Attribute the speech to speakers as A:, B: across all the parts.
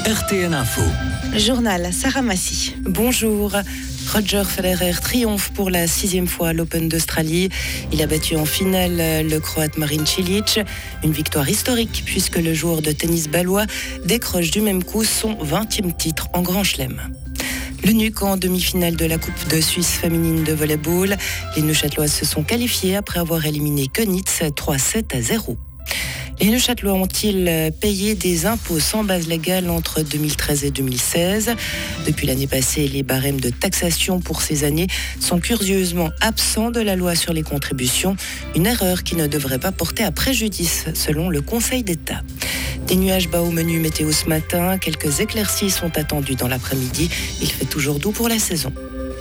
A: RTN Info.
B: Journal Sarah Massy. Bonjour. Roger Federer triomphe pour la 6e fois à l'Open d'Australie. Il a battu en finale le Croate Marin Cilic. Une victoire historique puisque le joueur de tennis bâlois décroche du même coup son 20e titre en Grand Chelem. Le NUC en demi-finale de la Coupe de Suisse féminine de volleyball. Les Neuchâteloises se sont qualifiées après avoir éliminé Könitz 3-7-0. Les Neuchâtelois ont-ils payé des impôts sans base légale entre 2013 et 2016 ? Depuis l'année passée, les barèmes de taxation pour ces années sont curieusement absents de la loi sur les contributions, une erreur qui ne devrait pas porter à préjudice selon le Conseil d'État. Des nuages bas au menu météo ce matin, quelques éclaircies sont attendues dans l'après-midi. Il fait toujours doux pour la saison.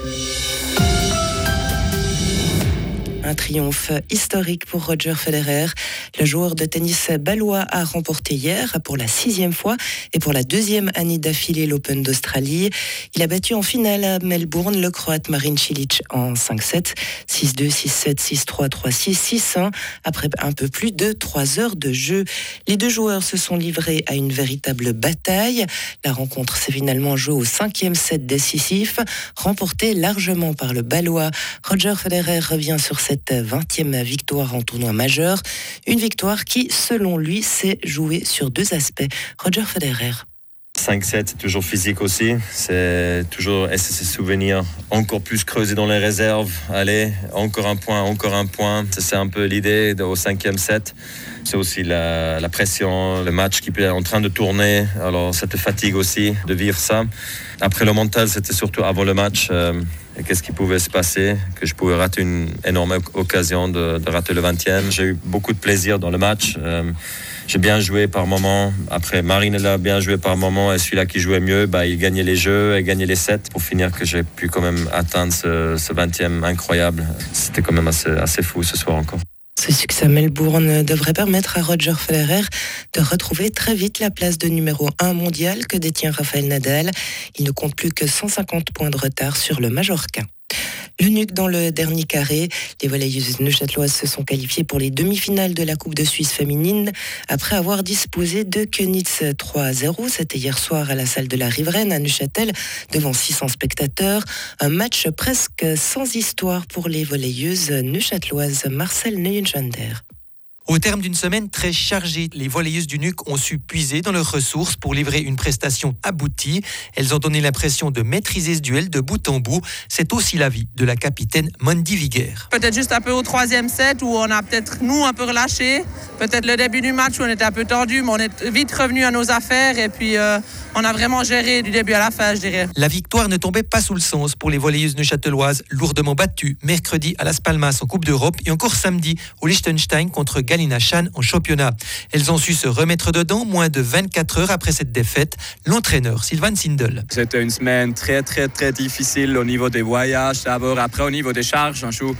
B: Un triomphe historique pour Roger Federer. Le joueur de tennis bâlois a remporté hier pour la 6e fois et pour la 2e année d'affilée l'Open d'Australie. Il a battu en finale à Melbourne le Croate Marin Cilic en 5-7, 6-2, 6-7, 6-3, 3-6, 6-1 après un peu plus de 3 heures de jeu. Les deux joueurs se sont livrés à une véritable bataille. La rencontre s'est finalement jouée au 5e set décisif, remporté largement par le bâlois. Roger Federer revient sur cette 20e victoire en tournoi majeur. Une victoire qui, selon lui, s'est jouée sur 2 aspects. Roger Federer.
C: 5-7, c'est toujours physique aussi. C'est toujours essayer de se souvenir, encore plus creuser dans les réserves. Allez, encore un point. C'est un peu l'idée au 5e set. C'est aussi la pression, le match qui est en train de tourner. Alors, ça te fatigue aussi de vivre ça. Après, le mental, c'était surtout avant le match. Et qu'est-ce qui pouvait se passer, que je pouvais rater une énorme occasion de rater le 20e. J'ai eu beaucoup de plaisir dans le match. J'ai bien joué par moments. Après, Marine a bien joué par moments. Et celui-là qui jouait mieux, il gagnait les jeux et gagnait les sets. Pour finir, que j'ai pu quand même atteindre ce 20e incroyable. C'était quand même assez fou ce soir encore.
B: Ce succès à Melbourne devrait permettre à Roger Federer de retrouver très vite la place de numéro 1 mondial que détient Rafael Nadal. Il ne compte plus que 150 points de retard sur le Majorquin. Le NUC dans le dernier carré. Les volleyeuses neuchâteloises se sont qualifiées pour les demi-finales de la Coupe de Suisse féminine après avoir disposé de Könitz 3-0. C'était hier soir à la salle de la Riveraine à Neuchâtel devant 600 spectateurs. Un match presque sans histoire pour les volleyeuses neuchâteloises. Marcel Neuenschwander.
D: Au terme d'une semaine très chargée, les volleyeuses du NUC ont su puiser dans leurs ressources pour livrer une prestation aboutie. Elles ont donné l'impression de maîtriser ce duel de bout en bout. C'est aussi l'avis de la capitaine Mandy Wigger.
E: Peut-être juste un peu au 3e set où on a peut-être nous un peu relâché. Peut-être le début du match où on était un peu tendu, mais on est vite revenu à nos affaires et puis on a vraiment géré du début à la fin, je dirais.
D: La victoire ne tombait pas sous le sens pour les volleyeuses neuchâteloises, lourdement battues mercredi à Las Palmas en Coupe d'Europe et encore samedi au Liechtenstein contre Galina Chan en championnat. Elles ont su se remettre dedans moins de 24 heures après cette défaite. L'entraîneur Sylvain Sindel.
F: C'était une semaine très difficile au niveau des voyages d'abord. Après au niveau des charges, on joue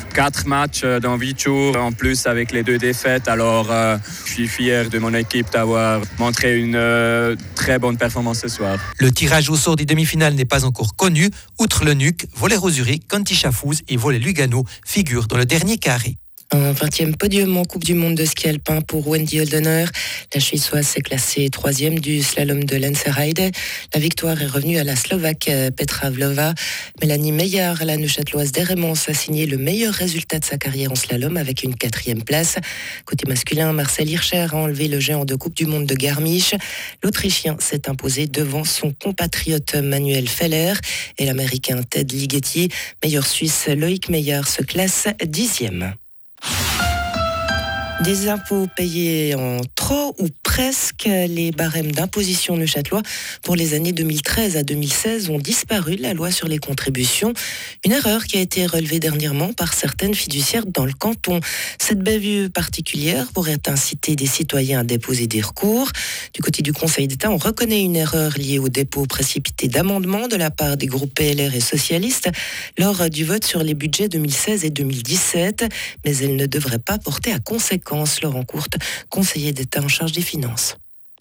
F: 4 matchs dans 8 jours en plus avec les 2 défaites. Alors je suis fier de mon équipe d'avoir montré une très bonne performance ce soir.
D: Le tirage au sort des demi-finales n'est pas encore connu. Outre le NUC, Volley Zurich, Conti Chafouz et Volley Lugano figurent dans le dernier carré.
B: Un 20e podium en Coupe du Monde de ski alpin pour Wendy Holdener. La Suissoise s'est classée 3e du slalom de Lenzerheide. La victoire est revenue à la Slovaque Petra Vlhova. Mélanie Meillard, la Neuchâteloise d'Hérémons, a signé le meilleur résultat de sa carrière en slalom avec une 4e place. Côté masculin, Marcel Hirscher a enlevé le géant de Coupe du Monde de Garmisch. L'Autrichien s'est imposé devant son compatriote Manuel Feller et l'Américain Ted Ligeti. Meilleur Suisse, Loïc Meillard se classe 10e. Des impôts payés en trop ou presque. Les barèmes d'imposition neuchâtelois pour les années 2013 à 2016 ont disparu de la loi sur les contributions. Une erreur qui a été relevée dernièrement par certaines fiduciaires dans le canton. Cette bévue particulière pourrait inciter des citoyens à déposer des recours. Du côté du Conseil d'État, on reconnaît une erreur liée au dépôt précipité d'amendements de la part des groupes PLR et socialistes lors du vote sur les budgets 2016 et 2017, mais elle ne devrait pas porter à conséquence. Laurent Courte, conseiller d'État en charge des finances.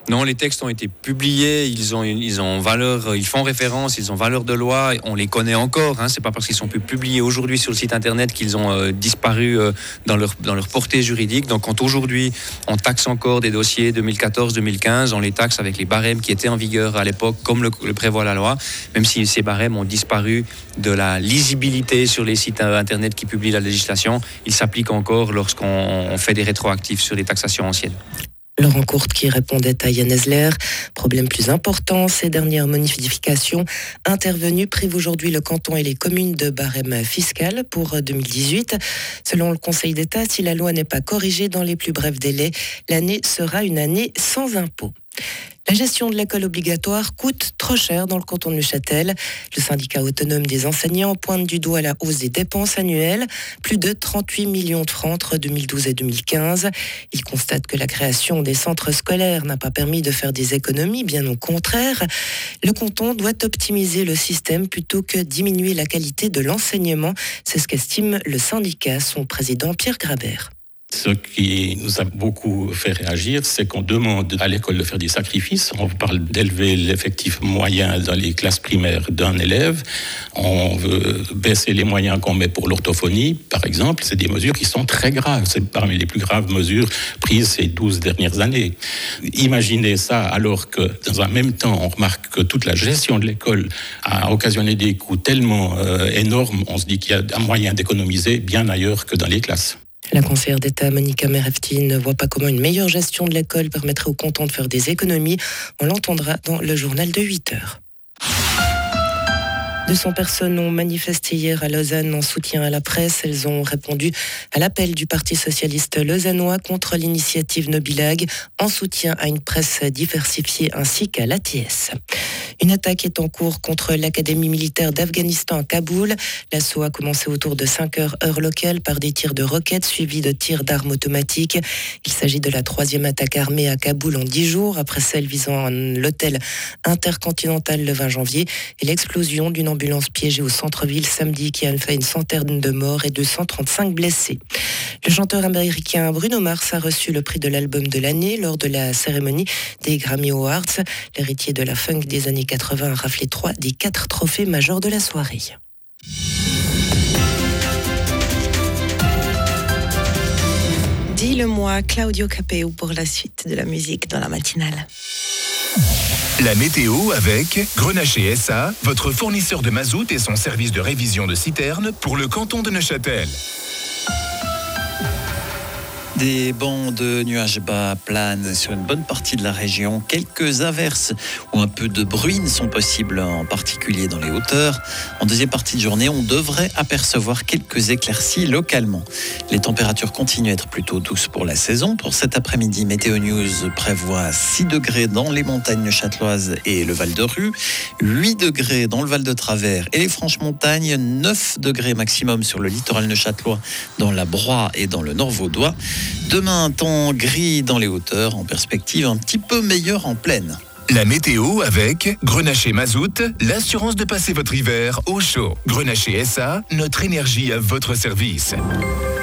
A: Non, les textes ont été publiés, ils ont valeur, ils font référence, ils ont valeur de loi, on les connaît encore. C'est pas parce qu'ils sont plus publiés aujourd'hui sur le site internet qu'ils ont disparu dans leur portée juridique. Donc quand aujourd'hui on taxe encore des dossiers 2014-2015, on les taxe avec les barèmes qui étaient en vigueur à l'époque, comme le prévoit la loi, même si ces barèmes ont disparu de la lisibilité sur les sites internet qui publient la législation, ils s'appliquent encore lorsqu'on fait des rétroactifs sur les taxations anciennes.
B: Laurent Courte qui répondait à Yann Esler. Problème plus important, ces dernières modifications intervenues privent aujourd'hui le canton et les communes de barème fiscal pour 2018. Selon le Conseil d'État, si la loi n'est pas corrigée dans les plus brefs délais, l'année sera une année sans impôt. La gestion de l'école obligatoire coûte trop cher dans le canton de Neuchâtel. Le syndicat autonome des enseignants pointe du doigt la hausse des dépenses annuelles, plus de 38 millions de francs entre 2012 et 2015. Il constate que la création des centres scolaires n'a pas permis de faire des économies, bien au contraire. Le canton doit optimiser le système plutôt que diminuer la qualité de l'enseignement. C'est ce qu'estime le syndicat, son président Pierre Grabert.
G: Ce qui nous a beaucoup fait réagir, c'est qu'on demande à l'école de faire des sacrifices. On parle d'élever l'effectif moyen dans les classes primaires d'un élève. On veut baisser les moyens qu'on met pour l'orthophonie, par exemple. C'est des mesures qui sont très graves. C'est parmi les plus graves mesures prises ces 12 dernières années. Imaginez ça alors que, dans un même temps, on remarque que toute la gestion de l'école a occasionné des coûts tellement énormes. On se dit qu'il y a un moyen d'économiser bien ailleurs que dans les classes.
B: La conseillère d'État Monica Merefti ne voit pas comment une meilleure gestion de l'école permettrait aux cantons de faire des économies. On l'entendra dans le journal de 8h. 200 personnes ont manifesté hier à Lausanne en soutien à la presse. Elles ont répondu à l'appel du Parti socialiste lausannois contre l'initiative Nobilag en soutien à une presse diversifiée ainsi qu'à l'ATS. Une attaque est en cours contre l'académie militaire d'Afghanistan à Kaboul. L'assaut a commencé autour de 5h heure locale par des tirs de roquettes suivis de tirs d'armes automatiques. Il s'agit de la 3e attaque armée à Kaboul en 10 jours après celle visant l'hôtel intercontinental le 20 janvier et l'explosion d'une ambulance piégée au centre-ville samedi qui a fait une centaine de morts et 235 blessés. Le chanteur américain Bruno Mars a reçu le prix de l'album de l'année lors de la cérémonie des Grammy Awards. L'héritier de la funk des années 80 a raflé 3 des 4 trophées majeurs de la soirée. Dis-le-moi, Claudio Capéo pour la suite de la musique dans la matinale.
H: La météo avec Grenache SA, votre fournisseur de mazout et son service de révision de citerne pour le canton de Neuchâtel.
I: Des bancs de nuages bas planent sur une bonne partie de la région. Quelques averses ou un peu de bruine sont possibles, en particulier dans les hauteurs. En deuxième partie de journée, on devrait apercevoir quelques éclaircies localement. Les températures continuent à être plutôt douces pour la saison. Pour cet après-midi, Météo News prévoit 6 degrés dans les montagnes neuchâteloises et le Val de Rue, 8 degrés dans le Val de Travers et les Franches-Montagnes, 9 degrés maximum sur le littoral neuchâtelois, dans la Broye et dans le Nord vaudois. Demain, un temps gris dans les hauteurs, en perspective un petit peu meilleure en plaine.
H: La météo avec Grenache Mazout, l'assurance de passer votre hiver au chaud. Grenache SA, notre énergie à votre service.